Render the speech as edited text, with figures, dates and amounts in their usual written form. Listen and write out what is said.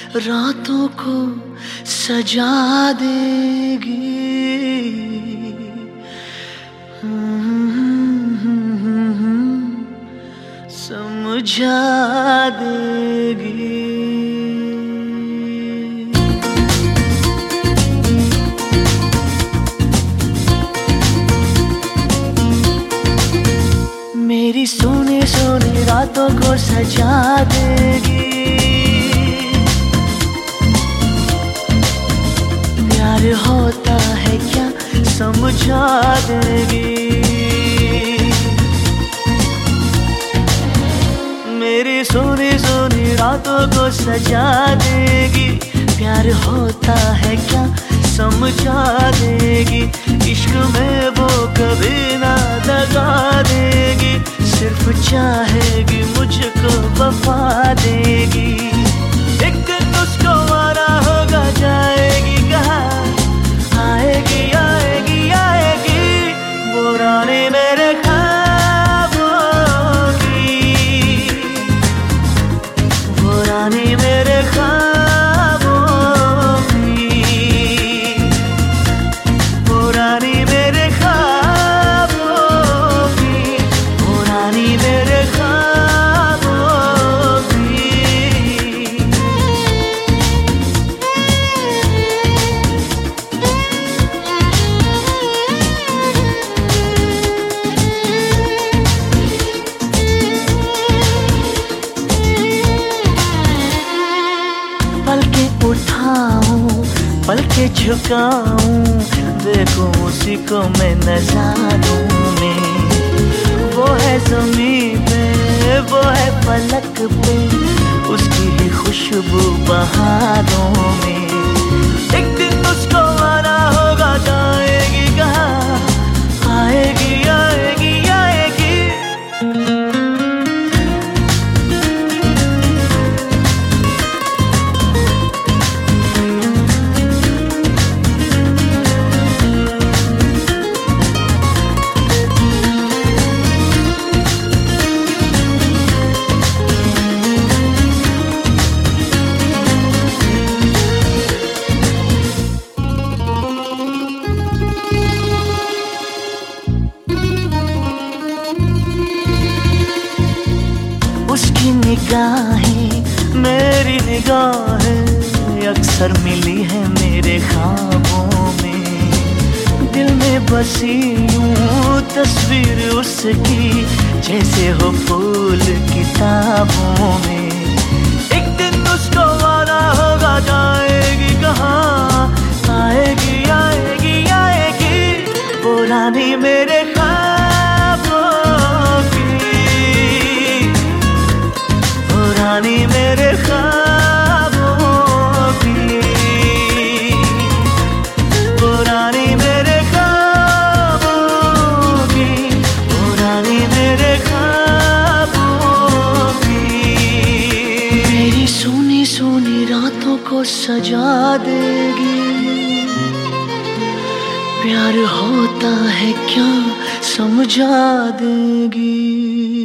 रातों को सजा देगी। समझा देगी। मेरी सोनी सोनी रातों को सजा देगी। प्यार होता है क्या समझा देगी। मेरी सोनी सोनी रातों को सजा देगी। प्यार होता है क्या समझा देगी। इश्क में वो कभी ना दगा देगी। सिर्फ चाहेगी मुझको वफा देगी। एक दिन उसको आना होगा जाएगी कहाँ। आएगी आएगी आएगी वो रानी मेरे ख्वाबों की। वो रानी मेरे ख्वाबों की। वो रानी मेरे ख्वाबों की। वो रानी मेरे ख्वाबों की। पलके उठाऊं पलके झुकाऊं देखो उसी को मैं नजारों में। वो है ज़मीन पे वो है पलक पे उसकी ही खुशबू बहारों में। एक दिन उसको आना होगा जाएगी कहाँ। आएगी आएगी आएगी। उसकी निगाहें मेरी निगाहें अक्सर मिली है मेरे ख्वाबों में। दिल में बसी यूं तस्वीर उसकी जैसे हो फूल किताबों में। एक दिन उसको आना होगा जाएगी कहाँ। आएगी आएगी आएगी वो रानी मेरे ख्वाबों की। रानी मेरे ख्वाबों की। वो रानी मेरे ख्वाबों की। वो रानी मेरे ख्वाबों की। मेरी सोनी सोनी रातों को सजा देगी। प्यार होता है क्या समझा देगी।